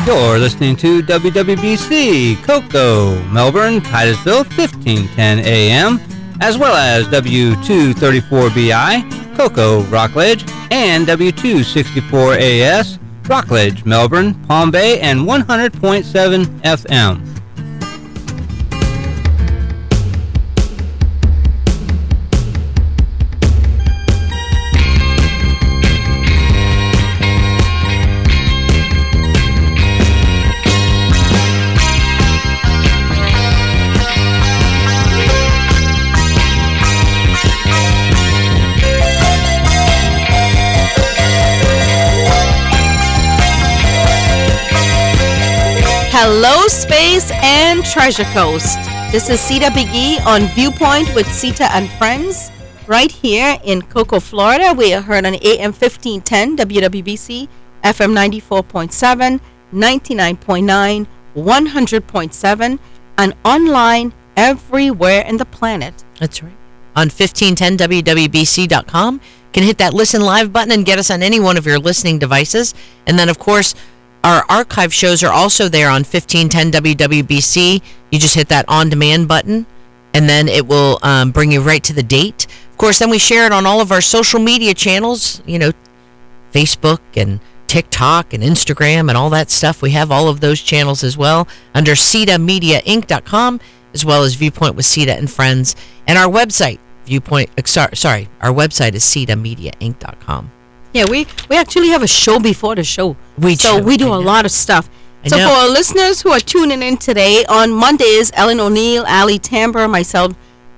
You're listening to WWBC, Cocoa, Melbourne, Titusville, 1510 AM, as well as W234BI, Cocoa, Rockledge, and W264AS, Rockledge, Melbourne, Palm Bay, and 100.7 FM. Hello, Space and Treasure Coast. This is Sita Biggie on Viewpoint with Sita and Friends, right here in Cocoa, Florida. We are heard on AM 1510, WWBC, FM 94.7, 99.9, 100.7, and online everywhere in the planet. That's right. On 1510wwbc.com. You can hit that listen live button and get us on any one of your listening devices. And then, of course, our archive shows are also there on 1510 WWBC. You just hit that on-demand button, and then it will bring you right to the date. Of course, then we share it on all of our social media channels, Facebook and TikTok and Instagram and all that stuff. We have all of those channels as well under SitaMediaInc.com, as well as Viewpoint with Sita and Friends. And our website, our website is SitaMediaInc.com. Yeah, we actually have a show before the show. We do a lot of stuff. So for our listeners who are tuning in today, on Mondays, Ellen O'Neill, Ali Tamber, myself,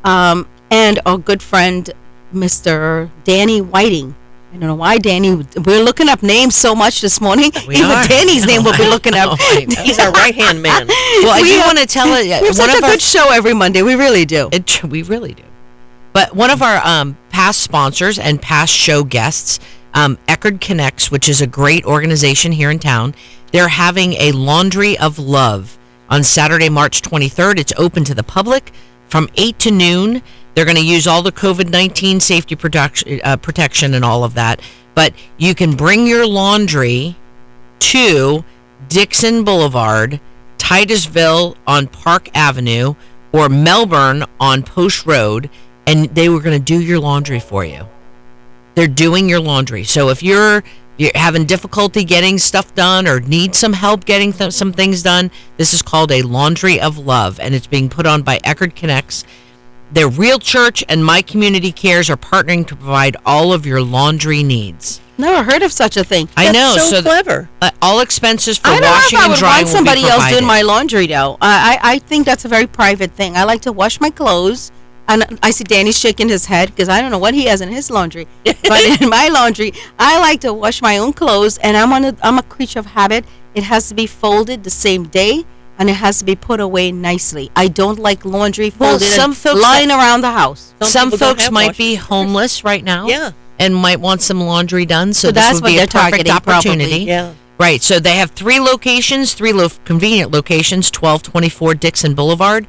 and our good friend, Mr. Danny Whiting. I don't know why, Danny. We're looking up names so much this morning. Even Danny's name will be looking up. He's our right-hand man. Well, I do want to tell it. We have such a good show every Monday. We really do. We really do. But one of our past sponsors and past show guests, Eckerd Connects, which is a great organization here in town, they're having a Laundry of Love on Saturday, March 23rd. It's open to the public from 8 to noon. They're going to use all the COVID-19 safety protection and all of that. But you can bring your laundry to Dixon Boulevard, Titusville on Park Avenue, or Melbourne on Post Road, and they were going to do your laundry for you. They're doing your laundry. So if you're having difficulty getting stuff done or need some help getting some things done, this is called a Laundry of Love, and it's being put on by Eckerd Connects. Their Real Church and My Community Cares are partnering to provide all of your laundry needs. Never heard of such a thing. I know. So clever. All expenses for washing and drying will be provided. I don't know if I would want somebody else doing my laundry, though. I think that's a very private thing. I like to wash my clothes. And I see Danny shaking his head because I don't know what he has in his laundry. But in my laundry, I like to wash my own clothes, and I'm a creature of habit. It has to be folded the same day, and it has to be put away nicely. I don't like laundry folded lying around the house. Some folks might be homeless right now, and might want some laundry done. So this that's would be a perfect opportunity. Probably. Yeah. Right, so they have three locations, convenient locations, 1224 Dixon Boulevard,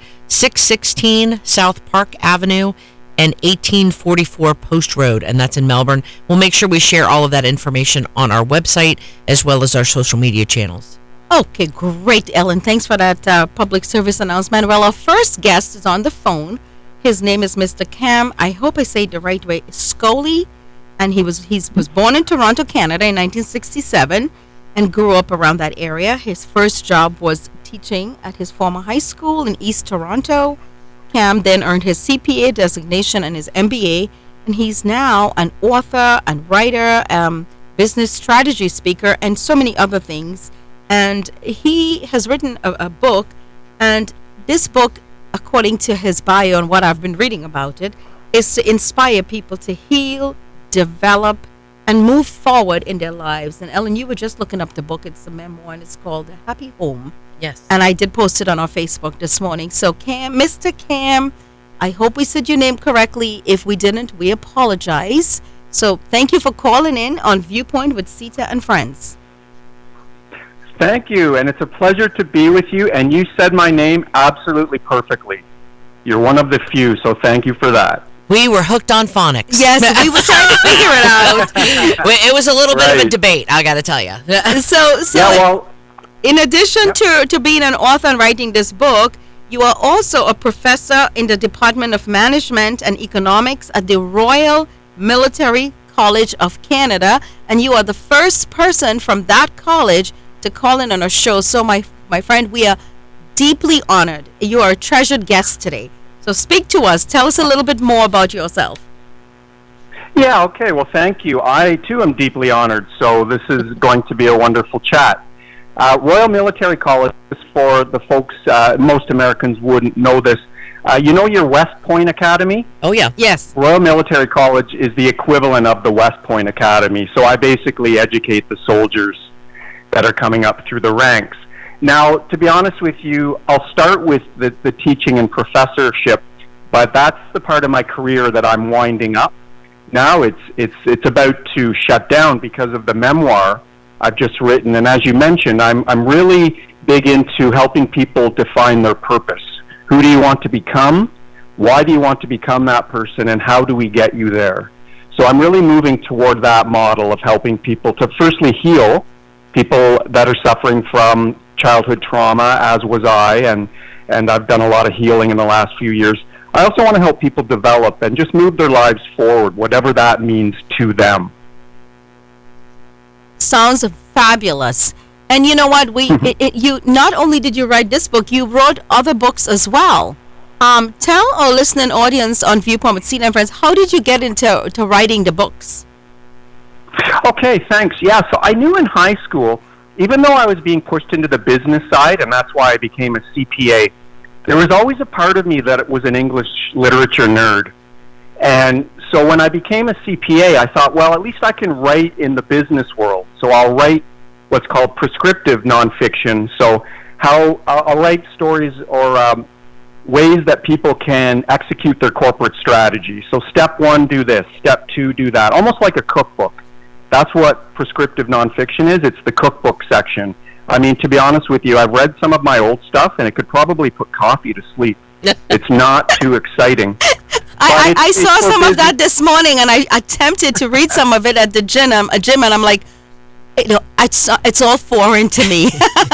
616 South Park Avenue, and 1844 Post Road, and that's in Melbourne. We'll make sure we share all of that information on our website as well as our social media channels. Okay, great, Ellen. Thanks for that public service announcement. Well, our first guest is on the phone. His name is Mr. Cam. I hope I say it the right way. Scully, and he was born in Toronto, Canada in 1967. And grew up around that area. His first job was teaching at his former high school in East Toronto. Cam then earned his CPA designation and his MBA, and he's now an author and writer, business strategy speaker, and so many other things. And he has written a book, and this book, according to his bio and what I've been reading about it, is to inspire people to heal, develop, and move forward in their lives. And Ellen, you were just looking up the book. It's a memoir, and it's called The Happy Home. Yes. And I did post it on our Facebook this morning. So Cam, Mr. Cam, I hope we said your name correctly. If we didn't, we apologize. So thank you for calling in on Viewpoint with Sita and Friends. Thank you, and it's a pleasure to be with you, and you said my name absolutely perfectly. You're one of the few, so thank you for that. We were hooked on phonics. Yes, we were trying to figure it out. It was a little bit of a debate, I got to tell you. So yeah, well, In addition to being an author and writing this book, you are also a professor in the Department of Management and Economics at the Royal Military College of Canada, and you are the first person from that college to call in on our show. So, my friend, we are deeply honored. You are a treasured guest today. So speak to us. Tell us a little bit more about yourself. Yeah, okay. Well, thank you. I, too, am deeply honored. So this is going to be a wonderful chat. Royal Military College, for the folks, most Americans wouldn't know this. You know your West Point Academy? Oh, yeah. Yes. Royal Military College is the equivalent of the West Point Academy. So I basically educate the soldiers that are coming up through the ranks. Now, to be honest with you, I'll start with the teaching and professorship, but that's the part of my career that I'm winding up. Now it's about to shut down because of the memoir I've just written. And as you mentioned, I'm really big into helping people define their purpose. Who do you want to become? Why do you want to become that person? And how do we get you there? So I'm really moving toward that model of helping people to firstly heal people that are suffering from childhood trauma, as was I, and I've done a lot of healing in the last few years. I also want to help people develop and just move their lives forward, whatever that means to them. Sounds fabulous. And you know what? You not only did you write this book, you wrote other books as well. Tell our listening audience on Viewpoint with Sina and Friends, how did you get into writing the books? Okay, thanks. Yeah, so I knew in high school, even though I was being pushed into the business side, and that's why I became a CPA, there was always a part of me that was an English literature nerd. And so when I became a CPA, I thought, well, at least I can write in the business world. So I'll write what's called prescriptive nonfiction. So I'll write stories or ways that people can execute their corporate strategy. So step one, do this. Step two, do that. Almost like a cookbook. That's what prescriptive nonfiction is. It's the cookbook section. I mean, to be honest with you, I've read some of my old stuff, and it could probably put coffee to sleep. It's not too exciting. I saw some of that this morning, and I attempted to read some of it at the gym, and I'm like, it's all foreign to me.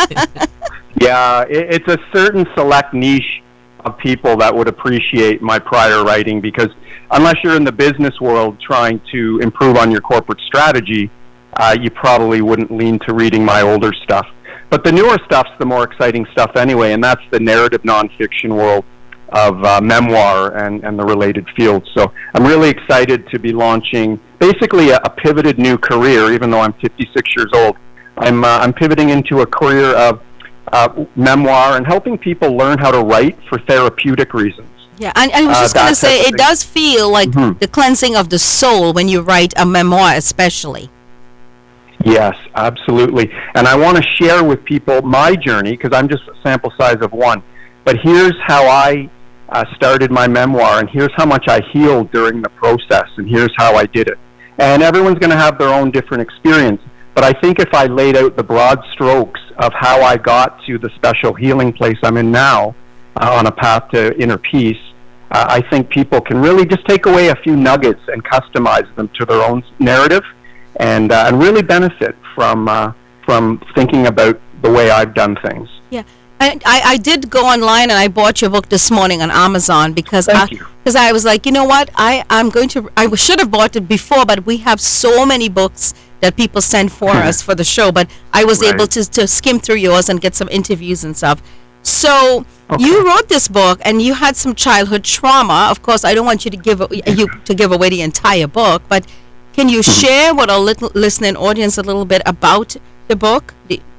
Yeah, it's a certain select niche of people that would appreciate my prior writing, because unless you're in the business world trying to improve on your corporate strategy, you probably wouldn't lean to reading my older stuff. But the newer stuff's the more exciting stuff anyway, and that's the narrative nonfiction world of memoir and the related fields. So I'm really excited to be launching basically a pivoted new career, even though I'm 56 years old. I'm pivoting into a career of memoir and helping people learn how to write for therapeutic reasons. Yeah, and I was just going to say, it does feel like the cleansing of the soul when you write a memoir especially. Yes, absolutely. And I want to share with people my journey, because I'm just a sample size of one. But here's how I started my memoir, and here's how much I healed during the process, and here's how I did it. And everyone's going to have their own different experience. But I think if I laid out the broad strokes of how I got to the special healing place I'm in now, on a path to inner peace, I think people can really just take away a few nuggets and customize them to their own narrative, and really benefit from thinking about the way I've done things. Yeah. I did go online and I bought your book this morning on Amazon because I was like, you know what, I should have bought it before, but we have so many books that people send for us for the show, but I was able to skim through yours and get some interviews and stuff. So you wrote this book and you had some childhood trauma. Of course, I don't want you to give away the entire book, but can you share with our listening audience a little bit about the book,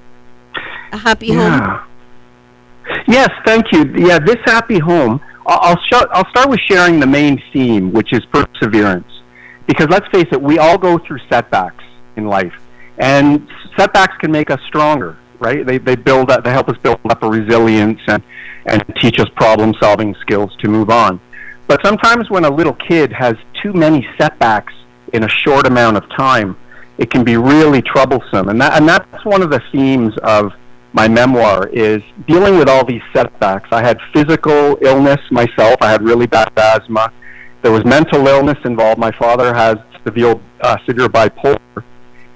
A Happy Home? Yes, thank you. Yeah, This Happy Home, I'll start with sharing the main theme, which is perseverance. Because let's face it, we all go through setbacks in life. And setbacks can make us stronger, right? They help us build up a resilience and teach us problem-solving skills to move on. But sometimes when a little kid has too many setbacks in a short amount of time, it can be really troublesome. And that's one of the themes of my memoir, is dealing with all these setbacks. I had physical illness myself. I had really bad asthma. There was mental illness involved. My father has severe bipolar.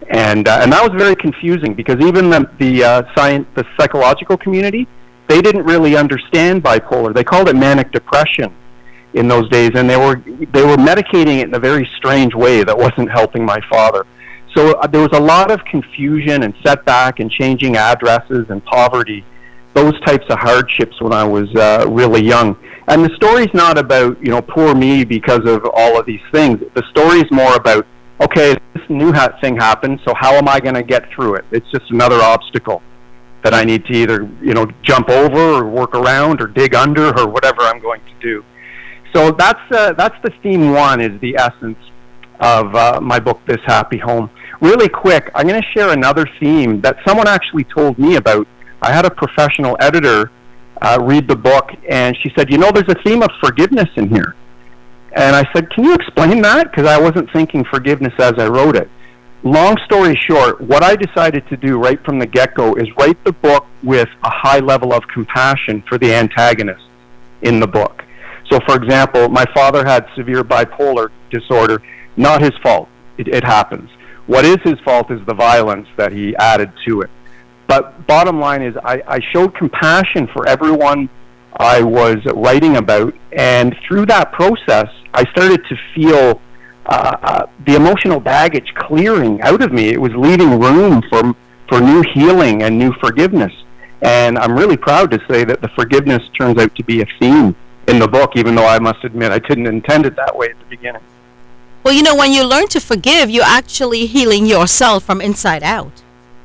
and that was very confusing because even the psychological community, they didn't really understand bipolar. They called it manic depression in those days, and they were medicating it in a very strange way that wasn't helping my father. So there was a lot of confusion and setback and changing addresses and poverty, those types of hardships when I was really young. And the story's not about, poor me because of all of these things. The story's more about, okay, this new thing happened, so how am I going to get through it? It's just another obstacle that I need to either, jump over or work around or dig under or whatever I'm going to do. So that's the theme one, is the essence of my book, This Happy Home. Really quick, I'm going to share another theme that someone actually told me about. I had a professional editor read the book, and she said, there's a theme of forgiveness in here. And I said, can you explain that? Because I wasn't thinking forgiveness as I wrote it. Long story short, what I decided to do right from the get-go is write the book with a high level of compassion for the antagonist in the book. So, for example, my father had severe bipolar disorder. Not his fault. It happens. What is his fault is the violence that he added to it. But bottom line is I showed compassion for everyone I was writing about, and through that process, I started to feel the emotional baggage clearing out of me. It was leaving room for new healing and new forgiveness. And I'm really proud to say that the forgiveness turns out to be a theme in the book, even though I must admit I didn't intend it that way at the beginning. Well, when you learn to forgive, you're actually healing yourself from inside out.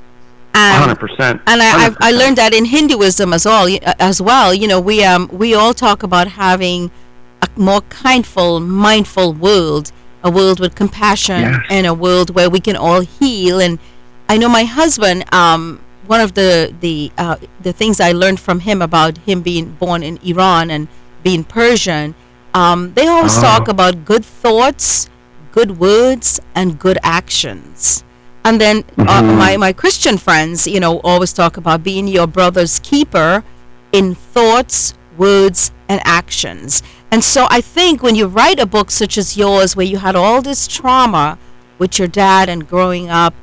100%. And I learned that in Hinduism as well. We all talk about having a more kindful, mindful world, a world with compassion, yes, and a world where we can all heal. And I know my husband, one of the things I learned from him about him being born in Iran and being Persian, they always talk about good thoughts, good words, and good actions. And then my Christian friends, always talk about being your brother's keeper in thoughts, words, and actions. And so I think when you write a book such as yours, where you had all this trauma with your dad and growing up,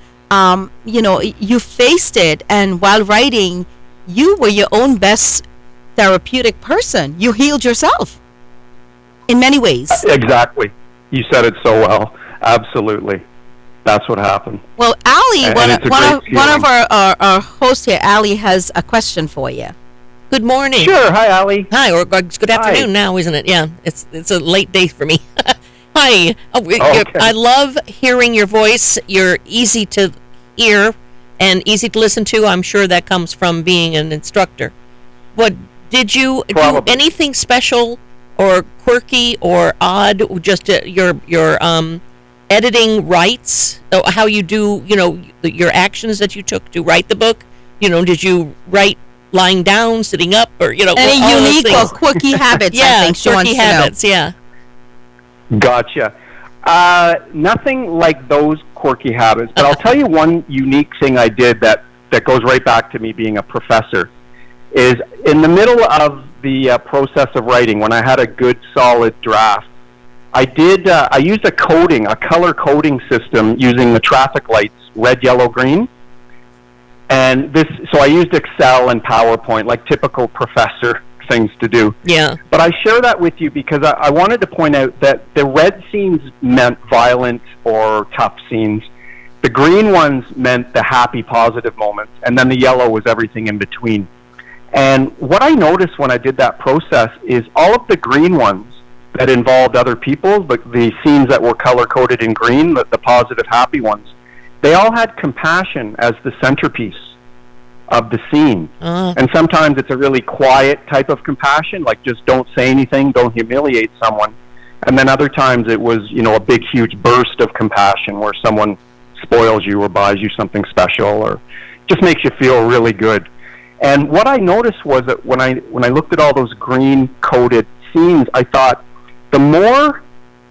you faced it. And while writing, you were your own best therapeutic person. You healed yourself in many ways. Exactly. You said it so well. Absolutely. That's what happened. Well, Allie, one of our hosts here, Allie, has a question for you. Good morning. Sure. Hi, Allie. Hi, or it's good afternoon now, isn't it? Yeah, it's a late day for me. Hi. Okay. I love hearing your voice. You're easy to hear and easy to listen to. I'm sure that comes from being an instructor. What did you do? Anything special or quirky or odd? Just your editing rights, how you do, your actions that you took to write the book. Did you write lying down, sitting up, or any unique or quirky habits? Yeah, I think she wants habits. To know. Yeah. Gotcha. Nothing like those quirky habits, but I'll tell you one unique thing I did that goes right back to me being a professor. Is in the middle of the process of writing, when I had a good solid draft, I used a color coding system using the traffic lights, red, yellow, green. And so I used Excel and PowerPoint, like typical professor things to do. Yeah. But I share that with you because I wanted to point out that the red scenes meant violent or tough scenes. The green ones meant the happy, positive moments. And then the yellow was everything in between. And what I noticed when I did that process is all of the green ones that involved other people, the scenes that were color-coded in green, the positive, happy ones, they all had compassion as the centerpiece of the scene. And sometimes it's a really quiet type of compassion, like just don't say anything, don't humiliate someone. And then other times it was, a big, huge burst of compassion where someone spoils you or buys you something special or just makes you feel really good. And what I noticed was that when I looked at all those green-coded scenes, I thought, the more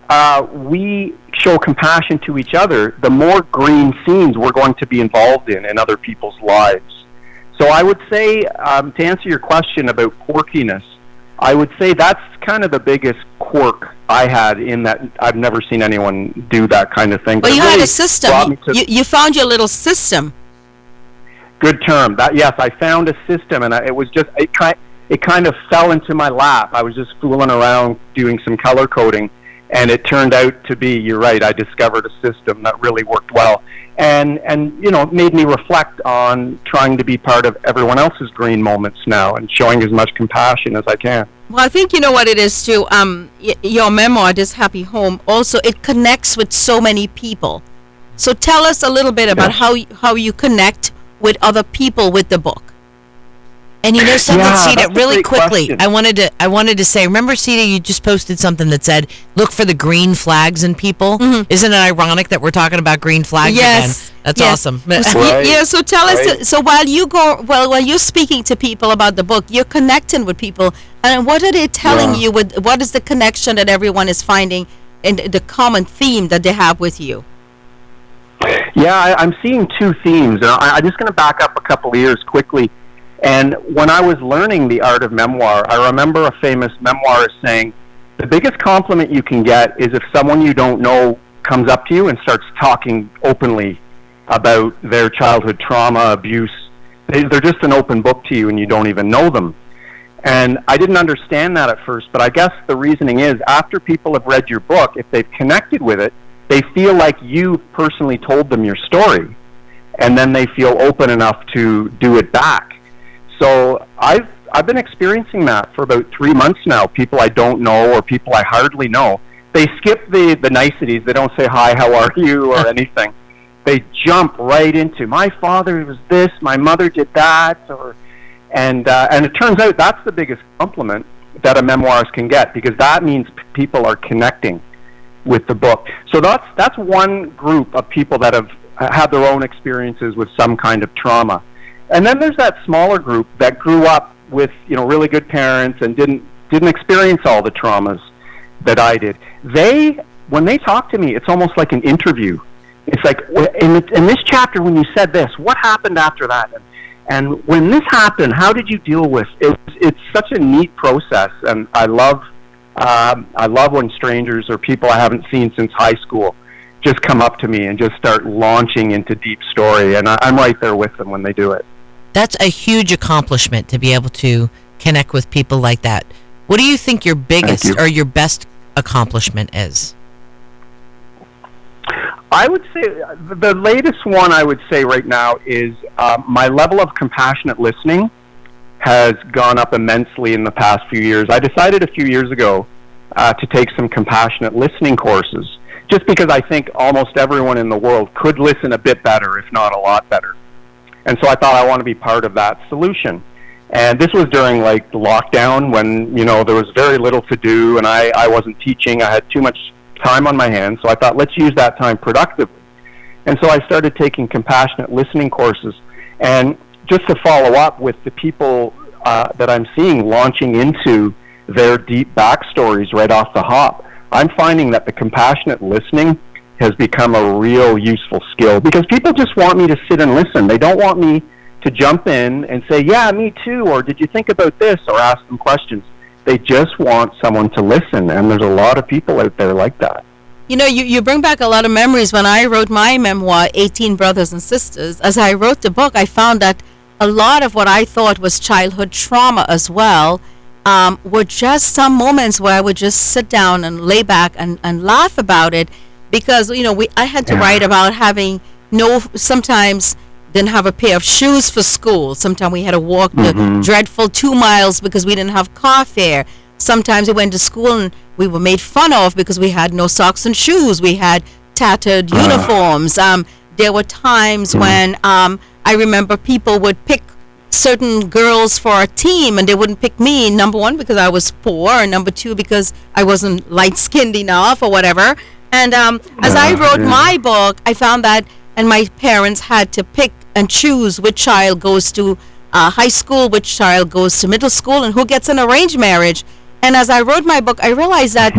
we show compassion to each other, the more green scenes we're going to be involved in other people's lives. So I would say, to answer your question about quirkiness, I would say that's kind of the biggest quirk I had, in that I've never seen anyone do that kind of thing. Well, you it had really a system. brought me to- You found your little system. Good term. That, yes, I found a system, and it was just it kind of fell into my lap. I was just fooling around doing some color coding, and it turned out to be, you're right, I discovered a system that really worked well, and you know, it made me reflect on trying to be part of everyone else's green moments now, and showing as much compassion as I can. Well, I think you know what it is too. Your memoir, This Happy Home, also it connects with so many people. So tell us a little bit about how you connect with other people with the book. And you know something, Yeah, Sita, that's a really great quickly, question. I wanted to say, remember, Sita, you just posted something that said, look for the green flags in people. Isn't it ironic that we're talking about green flags Yes, again? That's yes. awesome. Right. Yeah. So tell us. Right. So while you're speaking to people about the book, you're connecting with people, and what are they telling Yeah. you? What is the connection that everyone is finding, and the common theme that they have with you? Yeah, I'm seeing two themes. I'm just going to back up a couple of years quickly. And when I was learning the art of memoir, I remember a famous memoirist saying, the biggest compliment you can get is if someone you don't know comes up to you and starts talking openly about their childhood trauma, abuse. They're just an open book to you, and you don't even know them. And I didn't understand that at first, but I guess the reasoning is, after people have read your book, if they've connected with it, they feel like you personally told them your story, and then they feel open enough to do it back. So I've been experiencing that for about 3 months now. People I don't know, or people I hardly know, they skip the niceties. They don't say, hi, how are you, or anything. They jump right into, my father was this, my mother did that, and it turns out that's the biggest compliment that a memoirist can get, because that means people are connecting with the book. So that's one group of people that have had their own experiences with some kind of trauma. And then there's that smaller group that grew up with, you know, really good parents and didn't experience all the traumas that I did. When they talk to me, it's almost like an interview. It's like, in this chapter, when you said this, what happened after that? And when this happened, how did you deal with it? It's such a neat process, and I love when strangers or people I haven't seen since high school just come up to me and just start launching into deep story, and I'm right there with them when they do it. That's a huge accomplishment to be able to connect with people like that. What do you think your biggest or your best accomplishment is? I would say the latest one I would say right now is my level of compassionate listening has gone up immensely in the past few years. I decided a few years ago to take some compassionate listening courses, just because I think almost everyone in the world could listen a bit better, if not a lot better. And so I thought I want to be part of that solution. And this was during like the lockdown, when, you know, there was very little to do, and I wasn't teaching. I had too much time on my hands, so I thought, let's use that time productively. And so I started taking compassionate listening courses. And just to follow up with the people that I'm seeing launching into their deep backstories right off the hop, I'm finding that the compassionate listening has become a real useful skill, because people just want me to sit and listen. They don't want me to jump in and say, yeah, me too, or did you think about this, or ask them questions. They just want someone to listen, and there's a lot of people out there like that. You know, you bring back a lot of memories. When I wrote my memoir, 18 Brothers and Sisters, as I wrote the book, I found that a lot of what I thought was childhood trauma as well were just some moments where I would just sit down and lay back and laugh about it, because, you know, I had to write about having sometimes didn't have a pair of shoes for school. Sometimes we had to walk the dreadful 2 miles because we didn't have car fare. Sometimes we went to school and we were made fun of because we had no socks and shoes. We had tattered uniforms. There were times when I remember people would pick certain girls for a team, and they wouldn't pick me, number one, because I was poor, and number two, because I wasn't light-skinned enough or whatever. And as I wrote my book, I found that, and my parents had to pick and choose which child goes to high school, which child goes to middle school, and who gets an arranged marriage. And as I wrote my book, I realized that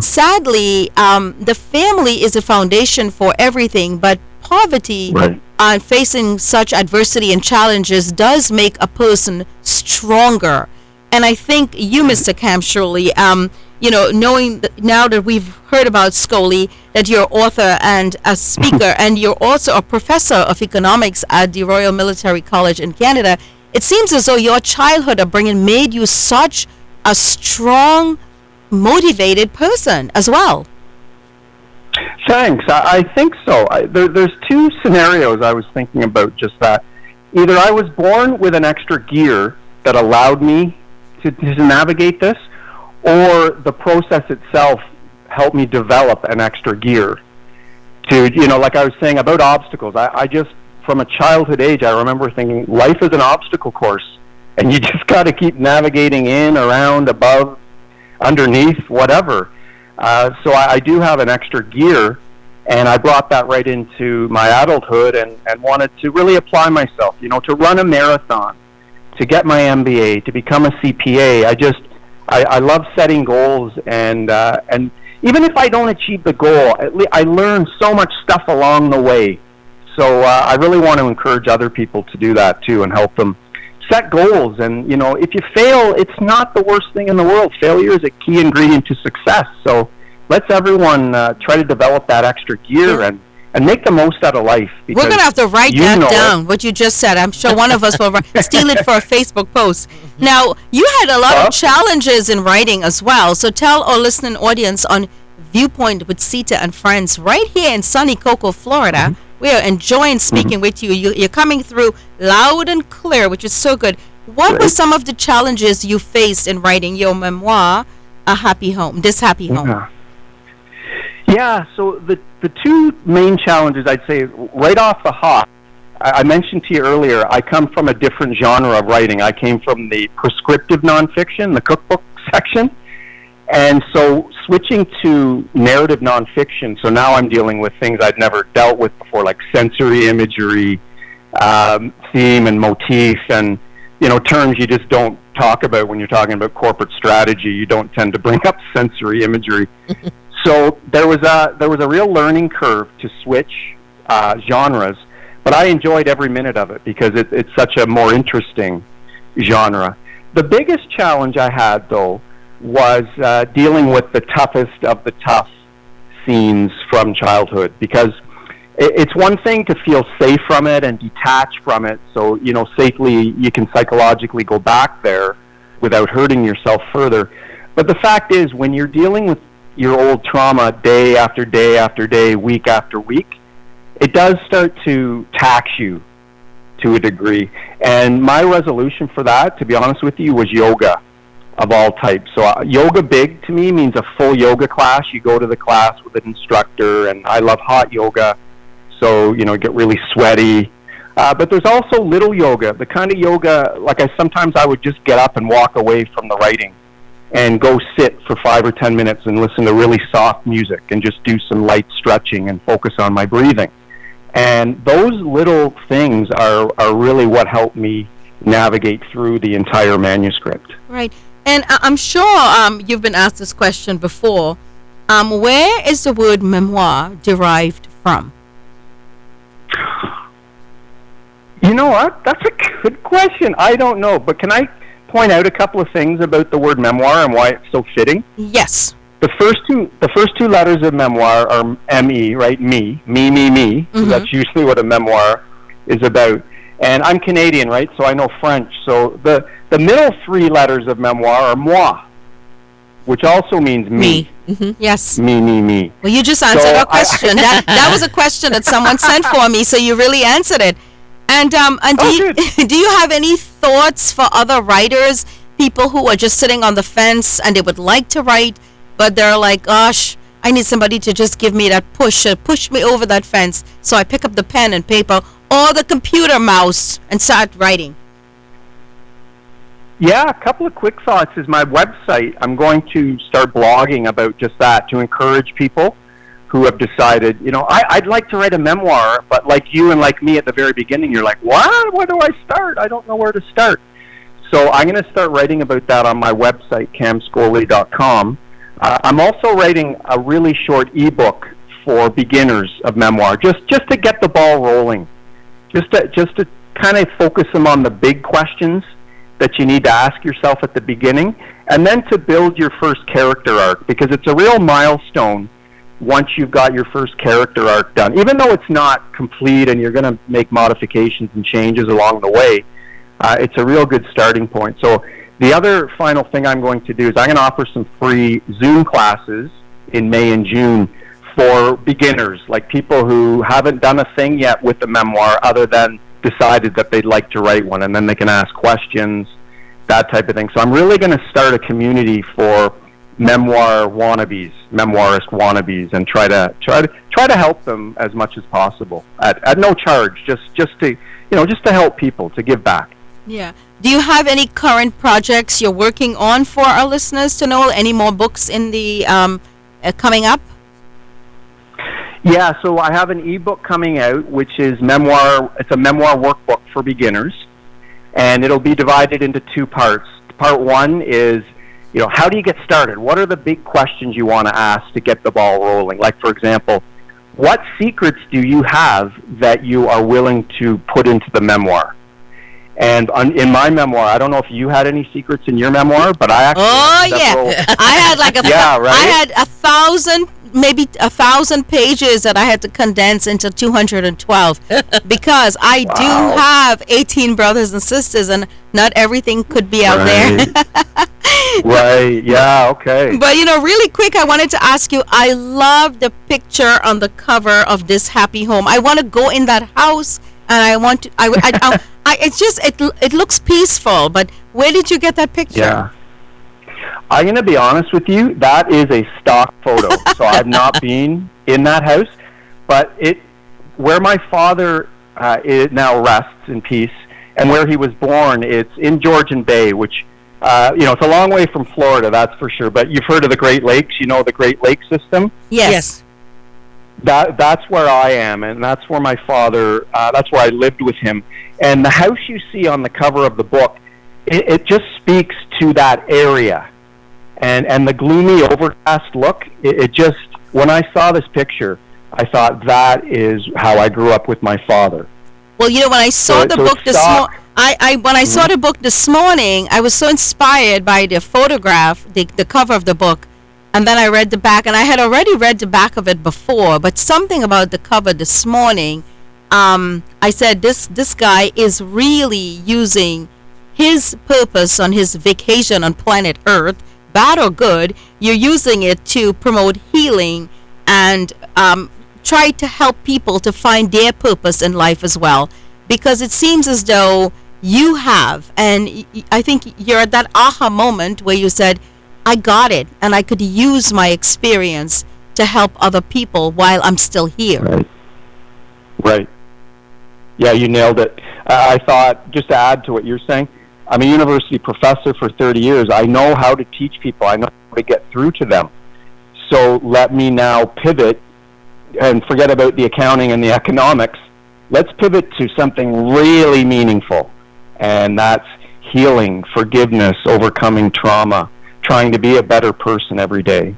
sadly, the family is a foundation for everything, but poverty and facing such adversity and challenges does make a person stronger. And I think you, Mr. Cam, surely, knowing now that we've heard about Scully, that you're author and a speaker, and you're also a professor of economics at the Royal Military College in Canada, it seems as though your childhood upbringing made you such a strong, motivated person as well. Thanks. I think so. There's two scenarios I was thinking about just that. Either I was born with an extra gear that allowed me to navigate this, or the process itself helped me develop an extra gear to, like I was saying about obstacles. I just, from a childhood age, I remember thinking life is an obstacle course, and you just got to keep navigating in, around, above, underneath, whatever. So I do have an extra gear, and I brought that right into my adulthood and wanted to really apply myself, to run a marathon, to get my MBA, to become a CPA. I love setting goals, and even if I don't achieve the goal, I learn so much stuff along the way. So I really want to encourage other people to do that too and help them set goals. And, if you fail, it's not the worst thing in the world. Failure is a key ingredient to success. So let's everyone try to develop that extra gear and make the most out of life. We're going to have to write that down, what you just said. I'm sure one of us will steal it for a Facebook post. Now, you had a lot of challenges in writing as well. So tell our listening audience on Viewpoint with Sita and Friends right here in sunny Cocoa, Florida. We are enjoying speaking with you. You're coming through loud and clear, which is so good. What were some of the challenges you faced in writing your memoir, A Happy Home, This Happy Home? Yeah, so the two main challenges, I'd say, right off the hop, I mentioned to you earlier, I come from a different genre of writing. I came from the prescriptive nonfiction, the cookbook section. And so switching to narrative nonfiction, so now I'm dealing with things I'd never dealt with before, like sensory imagery, theme and motif, and, terms you just don't talk about when you're talking about corporate strategy. You don't tend to bring up sensory imagery. So there was a real learning curve to switch genres, but I enjoyed every minute of it because it's such a more interesting genre. The biggest challenge I had, though, was dealing with the toughest of the tough scenes from childhood, because it's one thing to feel safe from it and detach from it, so safely you can psychologically go back there without hurting yourself further. But the fact is, when you're dealing with your old trauma day after day after day, week after week, it does start to tax you to a degree. And my resolution for that, to be honest with you, was yoga of all types. So yoga big to me means a full yoga class. You go to the class with an instructor, and I love hot yoga, so get really sweaty. But there's also little yoga, the kind of yoga like sometimes I would just get up and walk away from the writing and go sit for 5 or 10 minutes and listen to really soft music and just do some light stretching and focus on my breathing. And those little things are really what helped me navigate through the entire manuscript. Right. And I'm sure you've been asked this question before. Where is the word memoir derived from? You know what? That's a good question. I don't know. But can I point out a couple of things about the word memoir and why it's so fitting? Yes. The first two letters of memoir are M-E, right? Me. Mm-hmm. That's usually what a memoir is about. And I'm Canadian, right? So I know French. So the middle three letters of memoir are moi, which also means me. Mm-hmm. Yes. Me. Well, you just answered our question. That was a question that someone sent for me, so you really answered it. And do you have any thoughts for other writers, people who are just sitting on the fence and they would like to write, but they're like, gosh, I need somebody to just give me that push me over that fence, so I pick up the pen and paper or the computer mouse and start writing? Yeah, a couple of quick thoughts is my website. I'm going to start blogging about just that to encourage people who have decided, I'd like to write a memoir, but like you and like me at the very beginning, you're like, what? Where do I start? I don't know where to start. So I'm going to start writing about that on my website, camscoley.com. I'm also writing a really short ebook for beginners of memoir, just to get the ball rolling, just to kind of focus them on the big questions that you need to ask yourself at the beginning, and then to build your first character arc, because it's a real milestone once you've got your first character arc done. Even though it's not complete and you're going to make modifications and changes along the way, it's a real good starting point. So the other final thing I'm going to do is I'm going to offer some free Zoom classes in May and June for beginners, like people who haven't done a thing yet with the memoir other than decided that they'd like to write one, and then they can ask questions, that type of thing. So I'm really going to start a community for memoir wannabes, memoirist wannabes, and try to help them as much as possible at no charge, just to help people, to give back. Yeah. Do you have any current projects you're working on for our listeners to know? Any more books in the coming up? Yeah, so I have an ebook coming out, which is memoir. It's a memoir workbook for beginners, and it'll be divided into two parts. Part one is, how do you get started? What are the big questions you want to ask to get the ball rolling? Like, for example, what secrets do you have that you are willing to put into the memoir? And in my memoir, I don't know if you had any secrets in your memoir, but I actually I had like I had 1,000, maybe 1,000 pages that I had to condense into 212 because I do have 18 brothers and sisters, and not everything could be out there. Right. Yeah. Okay. But really quick, I wanted to ask you. I love the picture on the cover of this happy home. I want to go in that house, and I want to. It's just it looks peaceful. But where did you get that picture? Yeah. I'm going to be honest with you. That is a stock photo. So I've not been in that house, but where my father now rests in peace, and where he was born, it's in Georgian Bay, which. It's a long way from Florida, that's for sure. But you've heard of the Great Lakes, the Great Lakes system? Yes. That's where I am, and that's where my father, that's where I lived with him. And the house you see on the cover of the book, it just speaks to that area. And the gloomy, overcast look, it just, when I saw this picture, I thought that is how I grew up with my father. Well, when I saw the book this morning, when I saw the book this morning, I was so inspired by the photograph, the cover of the book, and then I read the back, and I had already read the back of it before, but something about the cover this morning, I said, this guy is really using his purpose on his vacation on planet Earth, bad or good, you're using it to promote healing and try to help people to find their purpose in life as well, because it seems as though you have, and I think you're at that aha moment where you said, I got it, and I could use my experience to help other people while I'm still here. Right. Yeah, you nailed it. I thought, just to add to what you're saying, I'm a university professor for 30 years. I know how to teach people. I know how to get through to them. So let me now pivot and forget about the accounting and the economics. Let's pivot to something really meaningful. And that's healing, forgiveness, overcoming trauma, trying to be a better person every day.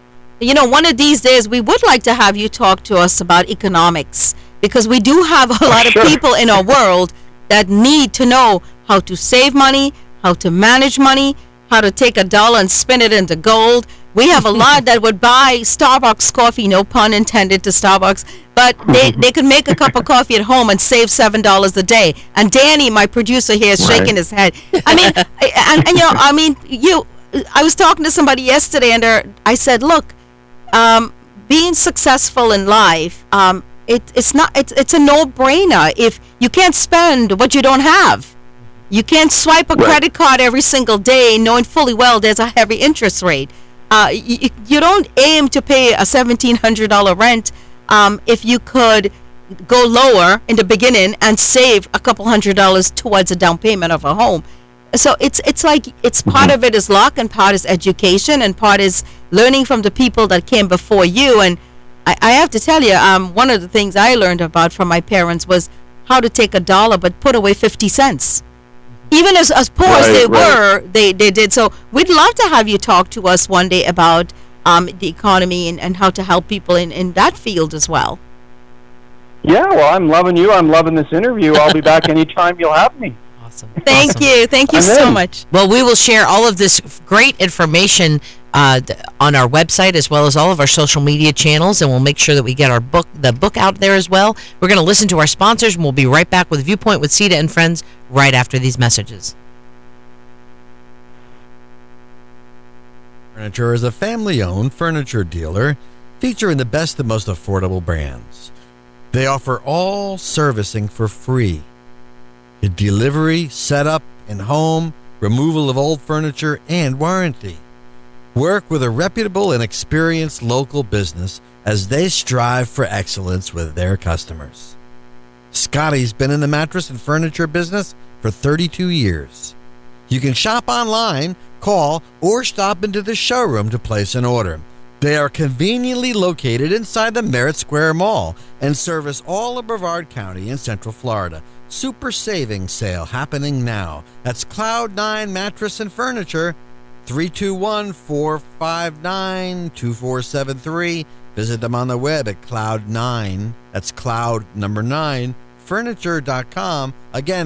One of these days, we would like to have you talk to us about economics, because we do have a lot of people in our world that need to know how to save money, how to manage money, how to take $1 and spin it into gold. We have a lot that would buy Starbucks coffee, no pun intended to Starbucks, but they could make a cup of coffee at home and save $7 a day. And Danny, my producer here, is shaking his head. I mean, I was talking to somebody yesterday, and I said, look, being successful in life, it's a no-brainer. If you can't spend what you don't have, you can't swipe a credit card every single day knowing fully well there's a heavy interest rate. You don't aim to pay a $1,700 rent if you could go lower in the beginning and save a couple $100 towards a down payment of a home. So it's like part of it is luck, and part is education, and part is learning from the people that came before you. And I have to tell you, one of the things I learned about from my parents was how to take $1 but put away 50 cents. Even as poor as they were, they did. So we'd love to have you talk to us one day about the economy and how to help people in that field as well. Yeah, well, I'm loving you. I'm loving this interview. I'll be back anytime you'll have me. Awesome. Thank Awesome. you. Thank you I'm so in. much. Well, we will share all of this great information on our website as well as all of our social media channels, and we'll make sure that we get the book out there as well. We're going to listen to our sponsors, and we'll be right back with Viewpoint with Sita and Friends right after these messages. Furniture is a family-owned furniture dealer featuring the best and most affordable brands. They offer all servicing for free. Delivery, setup, and home, removal of old furniture, and warranty. Work with a reputable and experienced local business as they strive for excellence with their customers. Scotty's been in the mattress and furniture business for 32 years. You can shop online, call, or stop into the showroom to place an order. They are conveniently located inside the Merritt Square Mall and service all of Brevard County in Central Florida. Super savings sale happening now. That's Cloud9 Mattress and Furniture, 321-459-2473. Visit them on the web at Cloud9, that's Cloud number 9, furniture.com. Again,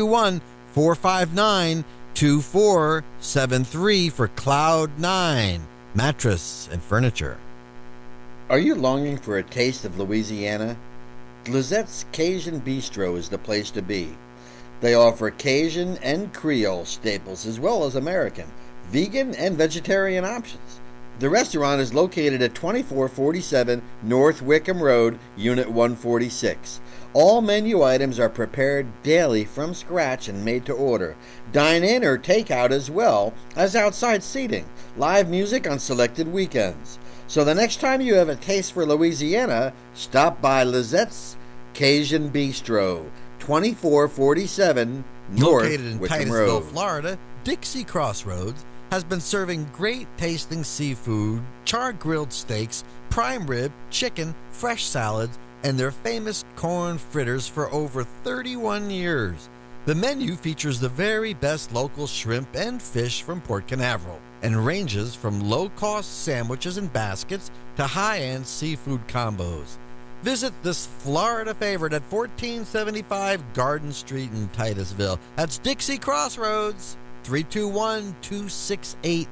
321-459-2473 for Cloud9 Mattress and Furniture. Are you longing for a taste of Louisiana? Lizette's Cajun Bistro is the place to be. They offer Cajun and Creole staples as well as American, vegan, and vegetarian options. The restaurant is located at 2447 North Wickham Road, Unit 146. All menu items are prepared daily from scratch and made to order. Dine in or take out as well as outside seating. Live music on selected weekends. So the next time you have a taste for Louisiana, stop by Lizette's Cajun Bistro, 2447 North Located in Wickham Titusville, Road. Florida, Dixie Crossroads has been serving great tasting seafood, charred grilled steaks, prime rib, chicken, fresh salads, and their famous corn fritters for over 31 years. The menu features the very best local shrimp and fish from Port Canaveral and ranges from low-cost sandwiches and baskets to high-end seafood combos. Visit this Florida favorite at 1475 Garden Street in Titusville. That's Dixie Crossroads, 321-268-5000,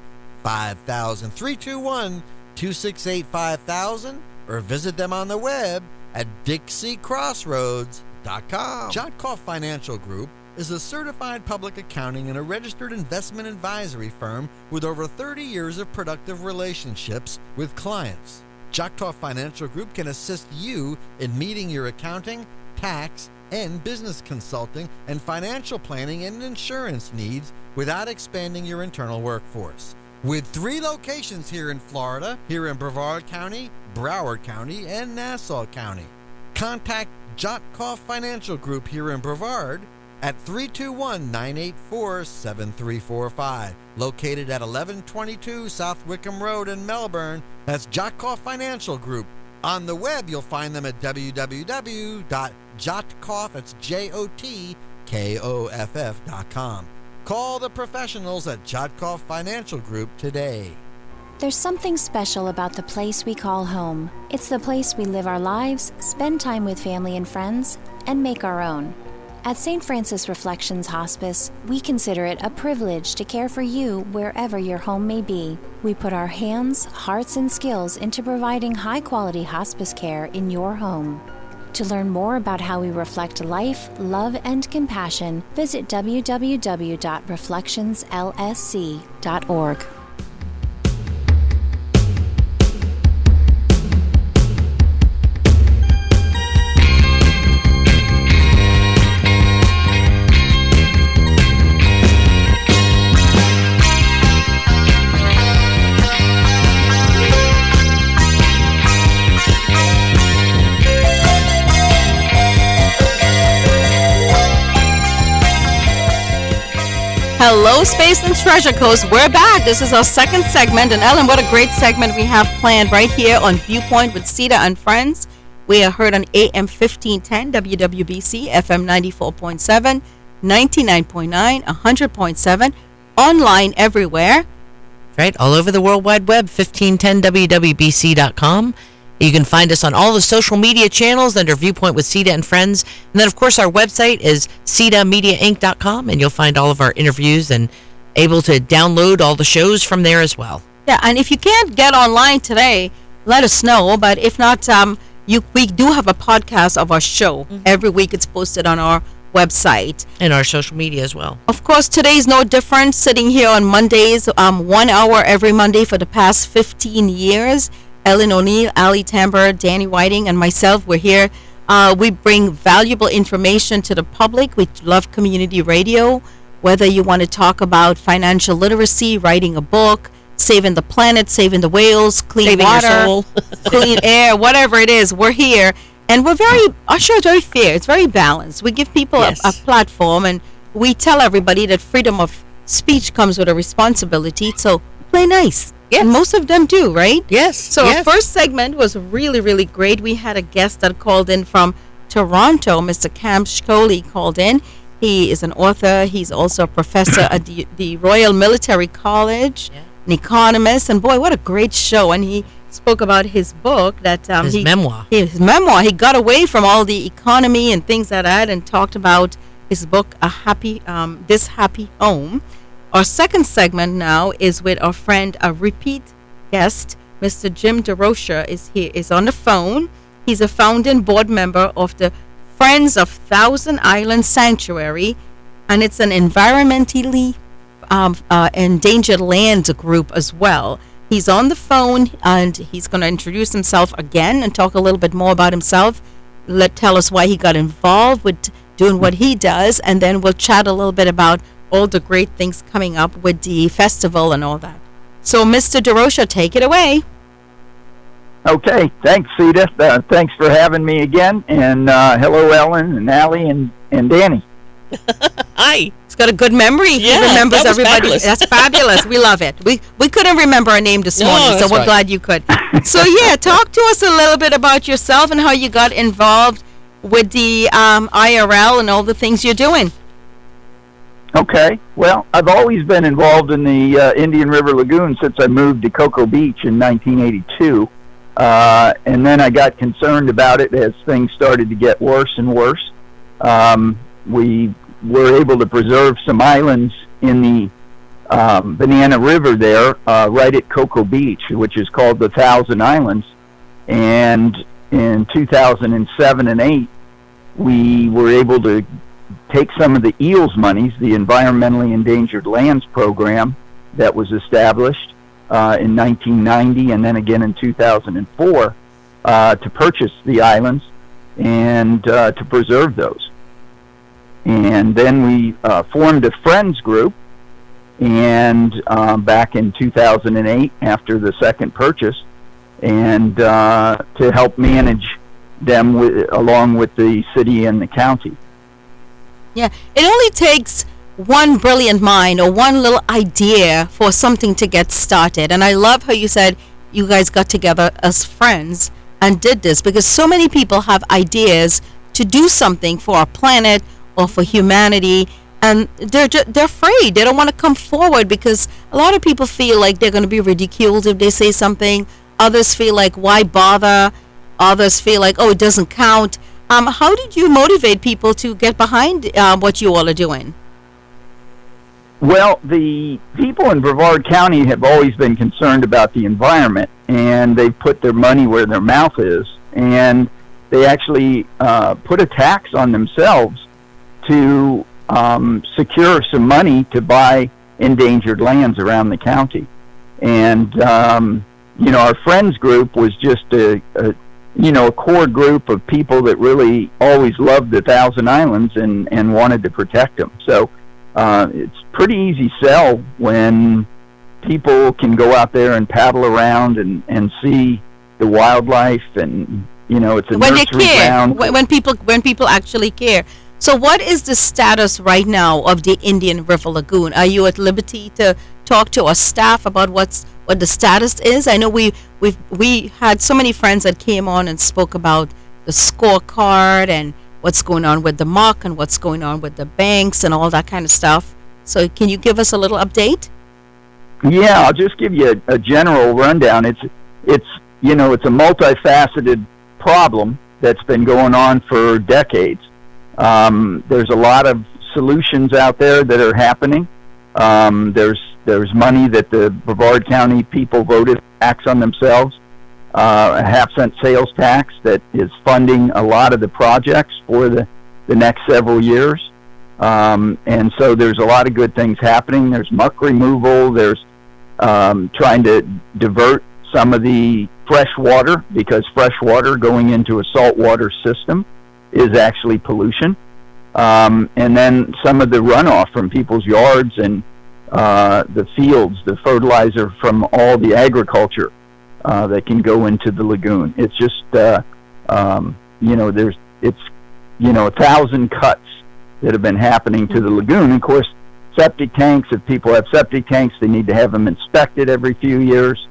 321-268-5000, or visit them on the web at dixiecrossroads.com. Jotkoff Financial Group is a certified public accounting and a registered investment advisory firm with over 30 years of productive relationships with clients. Jotkoff Financial Group can assist you in meeting your accounting, tax, and business consulting and financial planning and insurance needs without expanding your internal workforce. With 3 locations here in Florida, here in Brevard County, Broward County, and Nassau County. Contact Jotkoff Financial Group here in Brevard at 321-984-7345, located at 1122 South Wickham Road in Melbourne. That's Jotkoff Financial Group. On the web, you'll find them at www.jotkoff, that's JOTKOFF.com. Call the professionals at Jotkoff Financial Group today. There's something special about the place we call home. It's the place we live our lives, spend time with family and friends, and make our own. At St. Francis Reflections Hospice, we consider it a privilege to care for you wherever your home may be. We put our hands, hearts, and skills into providing high-quality hospice care in your home. To learn more about how we reflect life, love, and compassion, visit www.reflectionslsc.org. Hello, Space and Treasure Coast. We're back. This is our second segment. And Ellen, what a great segment we have planned right here on Viewpoint with Sita and Friends. We are heard on AM 1510, WWBC, FM 94.7, 99.9, 100.7, online everywhere. Right, all over the World Wide Web, 1510wwbc.com. You can find us on all the social media channels under Viewpoint with Sita and Friends. And then, of course, our website is sitamediainc.com, and you'll find all of our interviews and able to download all the shows from there as well. Yeah, and if you can't get online today, let us know. But if not, we do have a podcast of our show. Every week it's posted on our website. And our social media as well. Of course, today's no different. Sitting here on Mondays, 1 hour every Monday for the past 15 years. Ellen O'Neill, Ali Tamber, Danny Whiting, and myself, we're here. We bring valuable information to the public. We love community radio. Whether you want to talk about financial literacy, writing a book, saving the planet, saving the whales, clean Saving water, your soul. clean air, whatever it is, we're here. And our show is very fair. It's very balanced. We give people Yes. a platform, and we tell everybody that freedom of speech comes with a responsibility. So play nice. Yes. And most of them do, right? Yes. So our first segment was really, really great. We had a guest that called in from Toronto. Mr. Cam Shkoley called in. He is an author. He's also a professor at the Royal Military College, an economist. And boy, what a great show. And he spoke about his book that His memoir. His memoir. He got away from all the economy and things like that and talked about his book, This Happy Home. Our second segment now is with our friend, a repeat guest, Mr. Jim DeRocha is on the phone. He's a founding board member of the Friends of Thousand Island Sanctuary, and it's an environmentally endangered lands group as well. He's on the phone, and he's going to introduce himself again and talk a little bit more about himself. Tell us why he got involved with doing what he does, and then we'll chat a little bit about all the great things coming up with the festival and all that. So, Mr. DeRocha, take it away. Okay, thanks, Sita. Thanks for having me again. And hello, Ellen and Allie and Danny. Hi. He's got a good memory. Yeah, he remembers that was everybody. fabulous. That's fabulous. We love it. We couldn't remember our name this No, morning, so that's we're right. glad you could. So, yeah, talk to us a little bit about yourself and how you got involved with the IRL and all the things you're doing. Okay, well, I've always been involved in the Indian River Lagoon since I moved to Cocoa Beach in 1982. And then I got concerned about it as things started to get worse and worse. We were able to preserve some islands in the Banana River there, right at Cocoa Beach, which is called the Thousand Islands. And in 2007 and 8, we were able to take some of the EELS monies, the Environmentally Endangered Lands Program that was established in 1990 and then again in 2004 to purchase the islands and to preserve those. And then we formed a Friends group, and back in 2008 after the second purchase, and to help manage them along with the city and the county. Yeah, it only takes one brilliant mind or one little idea for something to get started. And I love how you said you guys got together as friends and did this, because so many people have ideas to do something for our planet or for humanity, and they're afraid. They don't want to come forward because a lot of people feel like they're going to be ridiculed if they say something. Others feel like, why bother? Others feel like, oh, it doesn't count. How did you motivate people to get behind what you all are doing? Well, the people in Brevard County have always been concerned about the environment, and they've put their money where their mouth is, and they actually put a tax on themselves to secure some money to buy endangered lands around the county. And, our Friends group was just a core group of people that really always loved the Thousand Islands and wanted to protect them. So it's pretty easy sell when people can go out there and paddle around and see the wildlife, and it's a when they nursery care, ground. when people actually care. So what is the status right now of the Indian River Lagoon? Are you at liberty to talk to our staff about what the status is? I know we had so many friends that came on and spoke about the scorecard and what's going on with the MOC and what's going on with the banks and all that kind of stuff. So can you give us a little update? Yeah, I'll just give you a general rundown. It's it's a multifaceted problem that's been going on for decades. There's a lot of solutions out there that are happening. There's money that the Brevard County people voted tax on themselves, a half-cent sales tax that is funding a lot of the projects for the next several years. And so there's a lot of good things happening. There's muck removal. There's trying to divert some of the fresh water, because fresh water going into a saltwater system is actually pollution. And then some of the runoff from people's yards and the fields, the fertilizer from all the agriculture that can go into the lagoon. It's just, it's 1,000 cuts that have been happening to the lagoon. Of course, septic tanks, if people have septic tanks, they need to have them inspected every few years.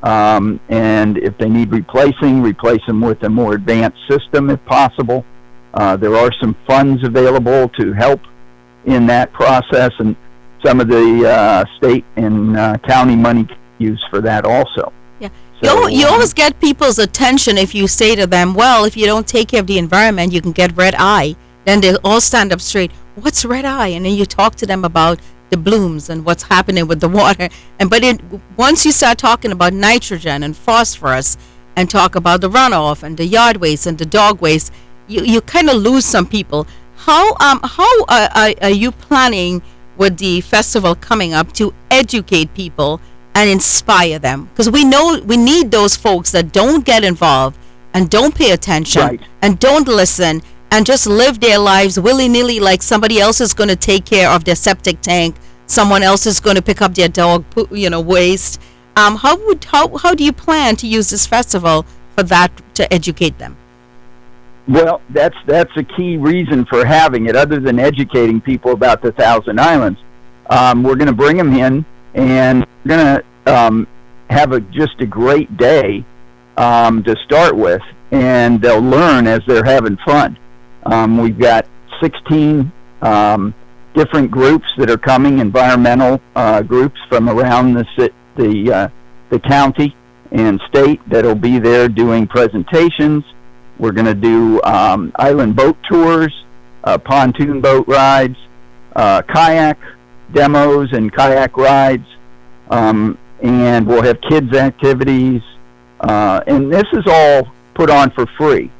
And if they need replacing, replace them with a more advanced system if possible. There are some funds available to help in that process, and some of the state and county money used for that also. Yeah. So, you always get people's attention if you say to them, well, if you don't take care of the environment, you can get red eye. Then they'll all stand up straight. What's red eye? And then you talk to them about the blooms and what's happening with the water. Once you start talking about nitrogen and phosphorus and talk about the runoff and the yard waste and the dog waste, you kind of lose some people. How are you planning with the festival coming up to educate people and inspire them? Because we know we need those folks that don't get involved and don't pay attention, right, and don't listen and just live their lives willy-nilly, like somebody else is going to take care of their septic tank, someone else is going to pick up their dog waste. How do you plan to use this festival for that, to educate them? Well, that's a key reason for having it, other than educating people about the Thousand Islands. We're going to bring them in, and we're going to have just a great day to start with, and they'll learn as they're having fun. We've got 16 different groups that are coming, environmental groups from around the county and state that'll be there doing presentations. We're going to do island boat tours, pontoon boat rides, kayak demos and kayak rides, and we'll have kids activities. And this is all put on for free.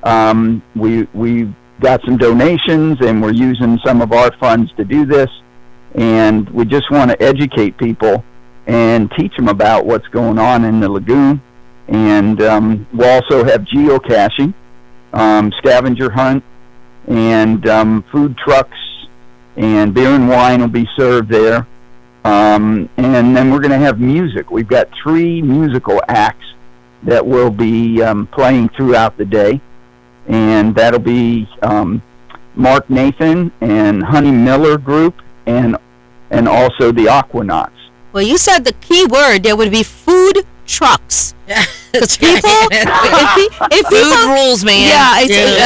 We've got some donations, and we're using some of our funds to do this. And we just want to educate people and teach them about what's going on in the lagoon. And we'll also have geocaching, scavenger hunt, and food trucks, and beer and wine will be served there. And then we're going to have music. We've got 3 musical acts that will be playing throughout the day. And that'll be Mark Nathan and Honey Miller Group, and also the Aquanauts. Well, you said the key word. There would be food trucks. Because people, if people, food rules, man. Yeah,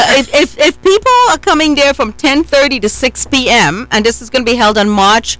if people are coming there from 10:30 to 6 p.m. and this is going to be held on March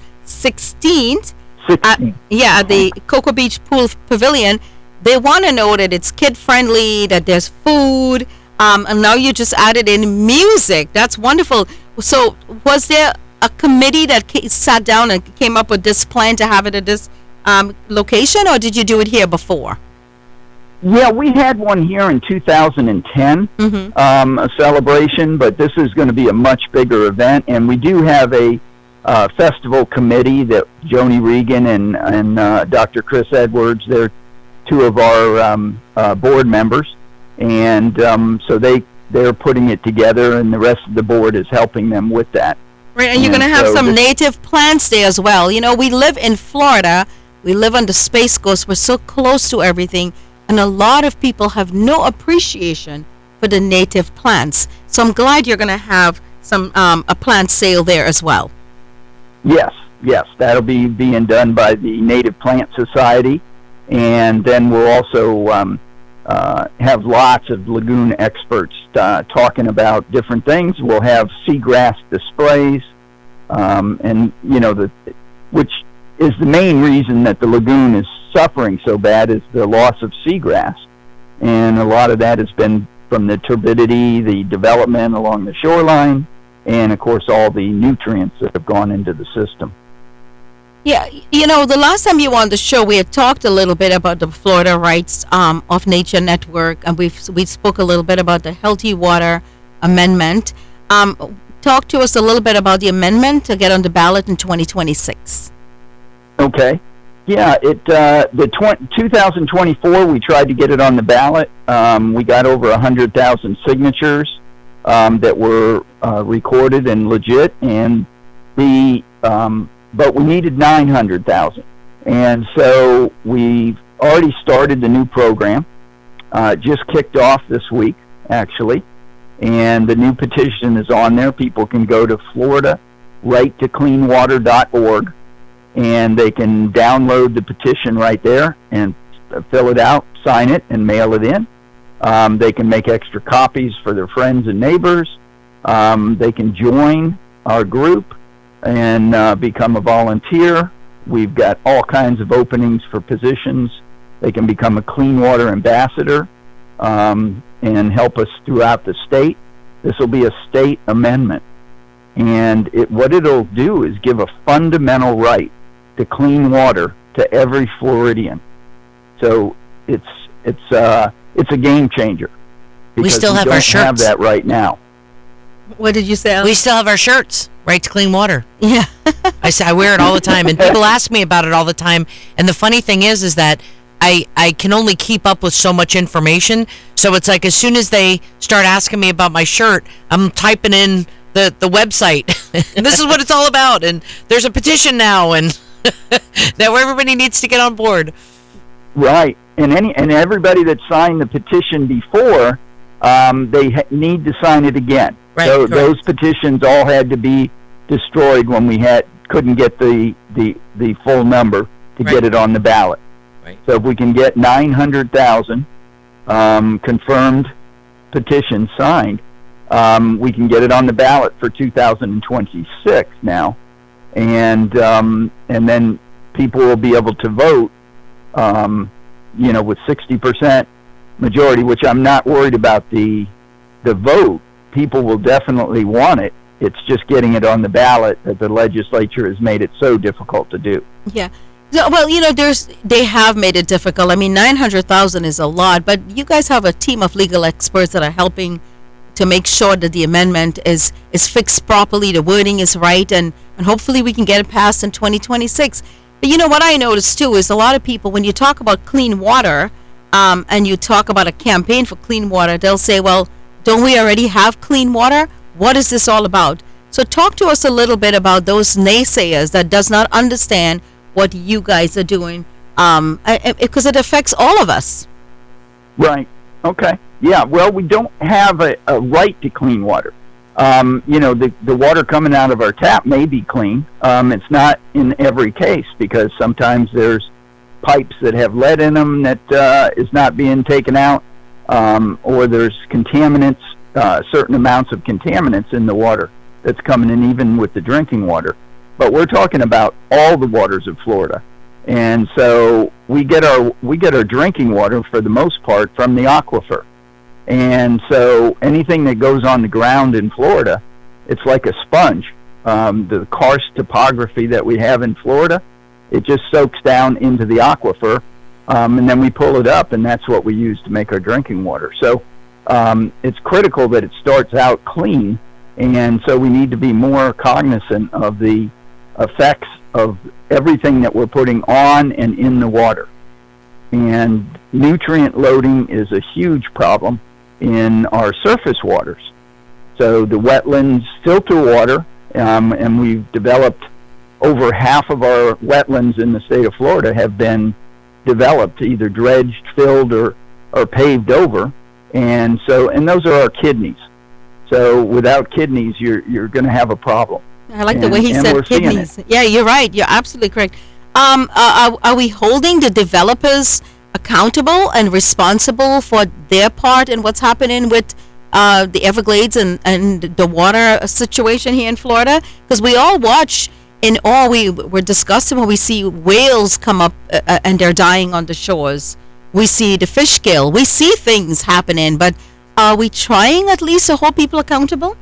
16th, at the Cocoa Beach Pool Pavilion, they want to know that it's kid friendly, that there's food. And now you just added in music. That's wonderful. So was there a committee that sat down and came up with this plan to have it at this location, or did you do it here before? Yeah, we had one here in 2010, a celebration, but this is going to be a much bigger event. And we do have a festival committee that Joni Regan and Dr. Chris Edwards, they're 2 of our board members. And so they're putting it together, and the rest of the board is helping them with that. Right, and you're going to have some native plants there as well. You know, we live in Florida. We live on the Space Coast. We're so close to everything. And a lot of people have no appreciation for the native plants. So I'm glad you're going to have some a plant sale there as well. Yes. That'll be being done by the Native Plant Society. And then we'll also have lots of lagoon experts talking about different things. We'll have seagrass displays, and which is the main reason that the lagoon is suffering so bad, is the loss of seagrass. and a lot of that has been from the turbidity, the development along the shoreline, and of course all the nutrients that have gone into the system. Yeah, the last time you were on the show, we had talked a little bit about the Florida Rights of Nature Network, and we spoke a little bit about the Healthy Water Amendment. Talk to us a little bit about the amendment to get on the ballot in 2026. Okay. Yeah, 2024, we tried to get it on the ballot. We got over 100,000 signatures that were recorded and legit, and but we needed 900,000. And so we've already started the new program. Just kicked off this week, actually. And the new petition is on there. People can go to FloridaRightToCleanWater.org, and they can download the petition right there and fill it out, sign it, and mail it in. They can make extra copies for their friends and neighbors. They can join our group and become a volunteer. We've got all kinds of openings for positions. They can become a clean water ambassador and help us throughout the state. This will be a state amendment. And what it'll do is give a fundamental right to clean water to every Floridian. So it's a game changer. We still have our shirts. We don't have that right now. What did you say, Alex? We still have our shirts, Right to Clean Water. Yeah. I wear it all the time, and people ask me about it all the time. And the funny thing is that I can only keep up with so much information. So it's like as soon as they start asking me about my shirt, I'm typing in the website. And this is what it's all about. And there's a petition now, and that everybody needs to get on board. Right. And everybody that signed the petition before, they need to sign it again. Right, so those petitions all had to be destroyed when we couldn't get the full number to get it on the ballot. Right. So if we can get 900,000 confirmed petitions signed, we can get it on the ballot for 2026 now, and then people will be able to vote, with 60% majority, which I'm not worried about the vote. People will definitely want it. It's just getting it on the ballot that the legislature has made it so difficult to do. Yeah. So, well, they have made it difficult. I mean, 900,000 is a lot, but you guys have a team of legal experts that are helping to make sure that the amendment is fixed properly, the wording is right, and hopefully we can get it passed in 2026. But what I noticed too is a lot of people, when you talk about clean water, and you talk about a campaign for clean water, they'll say, well, don't we already have clean water? What is this all about? So talk to us a little bit about those naysayers that does not understand what you guys are doing, because it affects all of us. Right. Okay. Yeah. Well, we don't have a right to clean water. The water coming out of our tap may be clean. It's not in every case, because sometimes there's pipes that have lead in them that is not being taken out, or there's contaminants, certain amounts of contaminants in the water that's coming in, even with the drinking water. But we're talking about all the waters of Florida, and so we get our drinking water for the most part from the aquifer. And so anything that goes on the ground in Florida, it's like a sponge. The karst topography that we have in Florida, it just soaks down into the aquifer, and then we pull it up, and that's what we use to make our drinking water. So it's critical that it starts out clean, and so we need to be more cognizant of the effects of everything that we're putting on and in the water. And nutrient loading is a huge problem in our surface waters. So the wetlands filter water, and we've developed over half of our wetlands in the state of Florida have been developed, either dredged, filled, or paved over. And those are our kidneys. So without kidneys, you're going to have a problem. I like the way he said kidneys. Yeah, you're right. You're absolutely correct. Are we holding the developers accountable and responsible for their part in what's happening with the Everglades and the water situation here in Florida? Because we all watch in awe. We're disgusted when we see whales come up and they're dying on the shores. We see the fish kill. We see things happening, but are we trying at least to hold people accountable?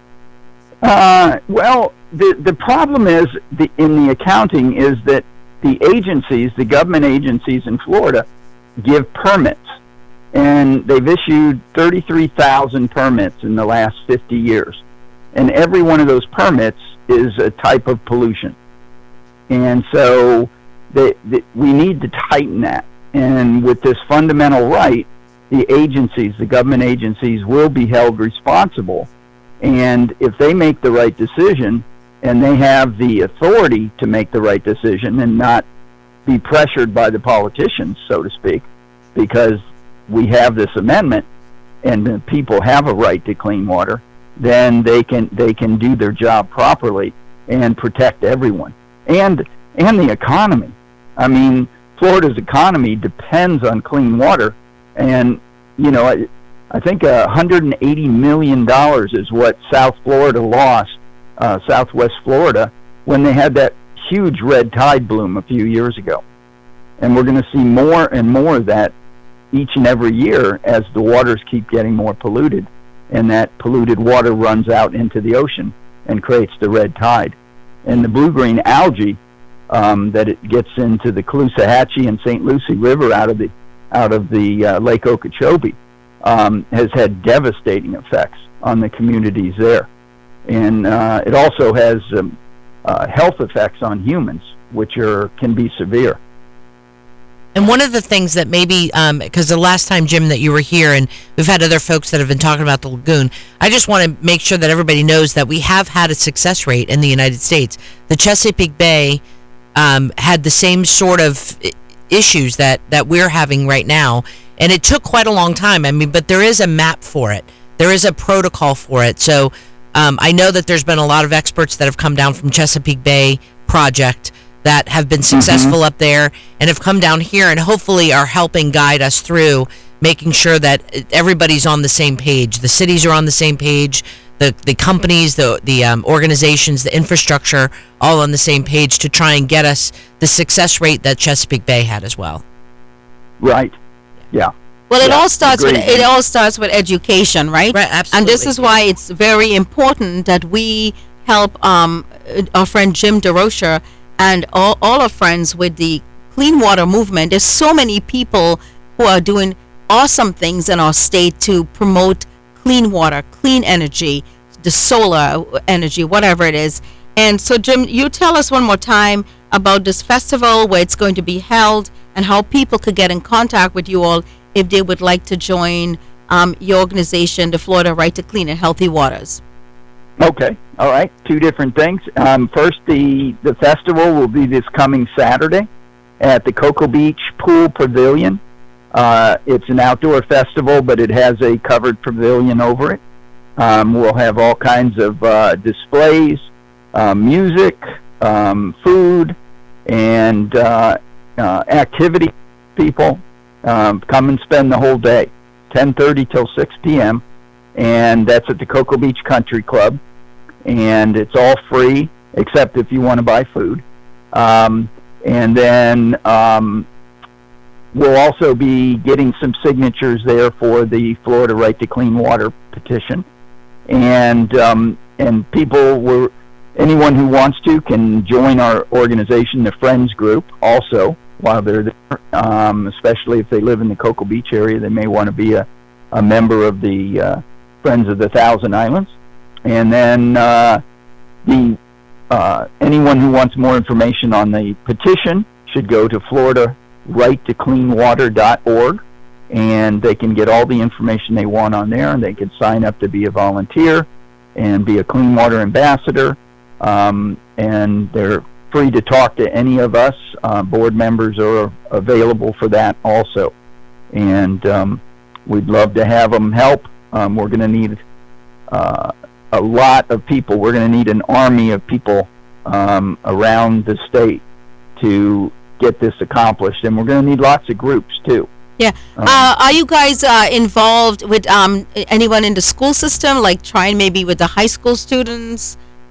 Well, the problem is in the accounting is that the agencies, the government agencies in Florida, give permits, and they've issued 33,000 permits in the last 50 years, and every one of those permits is a type of pollution, and so we need to tighten that. And with this fundamental right, the agencies, the government agencies, will be held responsible. And if they make the right decision, and they have the authority to make the right decision and not be pressured by the politicians, so to speak, because we have this amendment and the people have a right to clean water, then they can do their job properly and protect everyone. And the economy. I mean, Florida's economy depends on clean water, and I think $180 million is what South Florida lost, Southwest Florida, when they had that huge red tide bloom a few years ago. And we're going to see more and more of that each and every year as the waters keep getting more polluted, and that polluted water runs out into the ocean and creates the red tide. And the blue-green algae that it gets into the Caloosahatchee and St. Lucie River out of the Lake Okeechobee has had devastating effects on the communities there, and it also has health effects on humans, which can be severe. And one of the things that maybe, because the last time, Jim, that you were here, and we've had other folks that have been talking about the lagoon, I just want to make sure that everybody knows that we have had a success rate in the United States. The Chesapeake Bay had the same sort of issues that we're having right now, and it took quite a long time. I mean, but there is a map for it. There is a protocol for it. So I know that there's been a lot of experts that have come down from Chesapeake Bay Project that have been successful up there and have come down here and hopefully are helping guide us through making sure that everybody's on the same page. The cities are on the same page. The companies, the organizations, the infrastructure, all on the same page to try and get us the success rate that Chesapeake Bay had as well. Right. Yeah. Well, it all starts with education, right? Right. Absolutely. And this is why it's very important that we help our friend Jim DeRocher and all our friends with the clean water movement. There's so many people who are doing awesome things in our state to promote clean water, clean energy, the solar energy, whatever it is. And so, Jim, you tell us one more time about this festival, where it's going to be held, and how people could get in contact with you all if they would like to join your organization, the Florida Right to Clean and Healthy Waters. Okay. All right. Two different things. First, the festival will be this coming Saturday at the Cocoa Beach Pool Pavilion. It's an outdoor festival, but it has a covered pavilion over it. We'll have all kinds of displays, music, food, and activity. People come and spend the whole day, 10:30 till 6 p.m., and that's at the Cocoa Beach Country Club. And it's all free, except if you want to buy food. And then we'll also be getting some signatures there for the Florida Right to Clean Water petition. And people anyone who wants to can join our organization, the Friends Group, also while they're there. Especially if they live in the Cocoa Beach area, they may want to be a member of the Friends of the Thousand Islands. And then anyone who wants more information on the petition should go to FloridaRightToCleanWater.org, and they can get all the information they want on there, and they can sign up to be a volunteer and be a clean water ambassador. And they're free to talk to any of us. Board members are available for that also. And we'd love to have them help. We're going to need a lot of people. We're going to need an army of people around the state to get this accomplished, and we're going to need lots of groups too. Yeah. Are you guys involved with anyone in the school system, like trying maybe with the high school students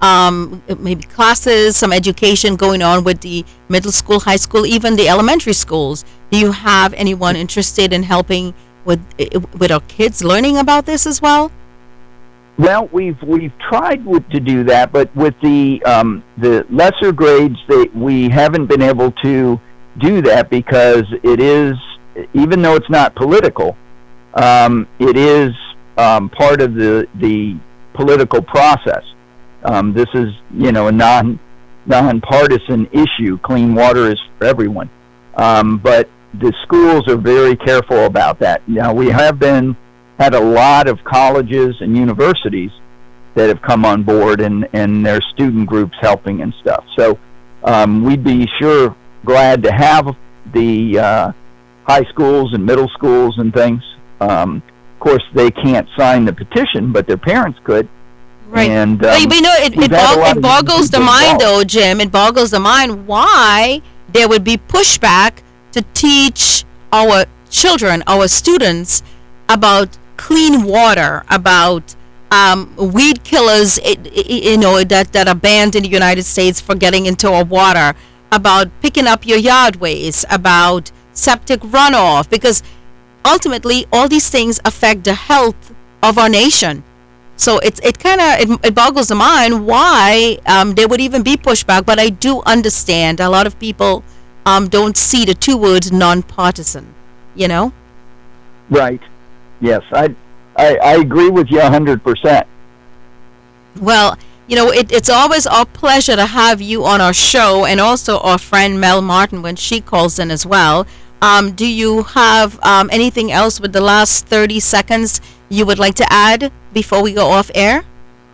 maybe classes, some education going on with the middle school, high school, even the elementary schools. Do you have anyone interested in helping with our kids learning about this as well? Well, we've tried to do that, but with the lesser grades, we haven't been able to do that because it is, even though it's not political, it is part of the political process. This is, a nonpartisan issue. Clean water is for everyone, but the schools are very careful about that. Now, we have had a lot of colleges and universities that have come on board and their student groups helping and stuff. So we'd be glad to have the high schools and middle schools and things. Of course, they can't sign the petition, but their parents could. Right. And, it boggles the mind, though, Jim. It boggles the mind why there would be pushback to teach our children, our students, about clean water, about weed killers, that are banned in the United States for getting into our water, about picking up your yard waste, about septic runoff, because ultimately all these things affect the health of our nation. So it boggles the mind why there would even be pushback. But I do understand a lot of people don't see the two words nonpartisan. Right. Yes, I agree with you 100%. Well, it's always our pleasure to have you on our show, and also our friend Mel Martin when she calls in as well. Do you have anything else with the last 30 seconds you would like to add before we go off air?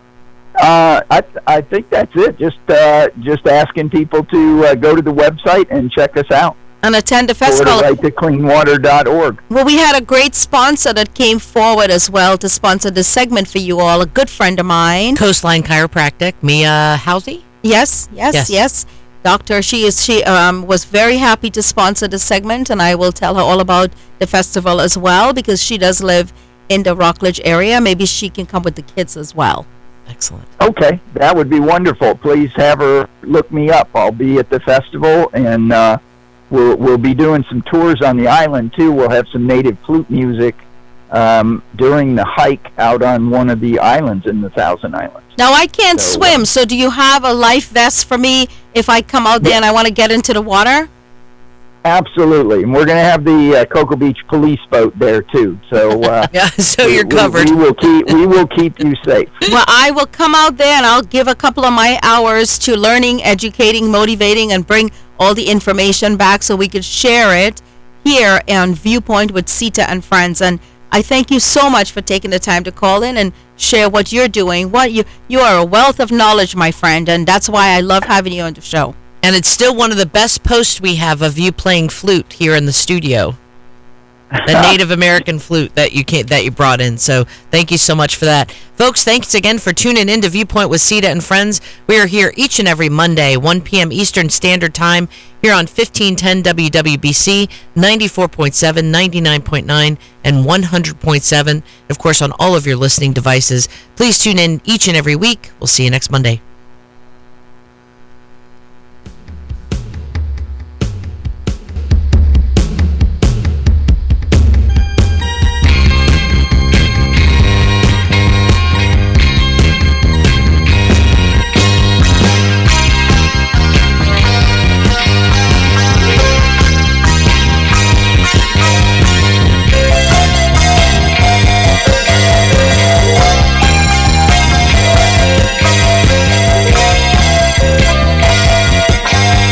I think that's it. Just asking people to go to the website and check us out. And attend the festival. Or right to cleanwater.org. Well, we had a great sponsor that came forward as well to sponsor this segment for you all. A good friend of mine, Coastline Chiropractic, Mia Housey. Yes. Doctor, she was very happy to sponsor the segment, and I will tell her all about the festival as well because she does live in the Rockledge area. Maybe she can come with the kids as well. Excellent. Okay, that would be wonderful. Please have her look me up. I'll be at the festival, and we'll be doing some tours on the island too. We'll have some native flute music during the hike out on one of the islands in the Thousand Islands. Now, I can't swim, so do you have a life vest for me if I come out there and I want to get into the water? Absolutely, and we're going to have the Cocoa Beach police boat there too. So you're covered. We will keep you safe. Well, I will come out there and I'll give a couple of my hours to learning, educating, motivating, and bring all the information back so we could share it here on Viewpoint with Sita and Friends. And I thank you so much for taking the time to call in and share what you're doing. You are a wealth of knowledge, my friend, and that's why I love having you on the show. And it's still one of the best posts we have of you playing flute here in the studio. The Native American flute that you brought in. So thank you so much for that. Folks, thanks again for tuning in to Viewpoint with Sita and Friends. We are here each and every Monday, 1 p.m. Eastern Standard Time, here on 1510 WWBC, 94.7, 99.9, and 100.7. Of course, on all of your listening devices. Please tune in each and every week. We'll see you next Monday.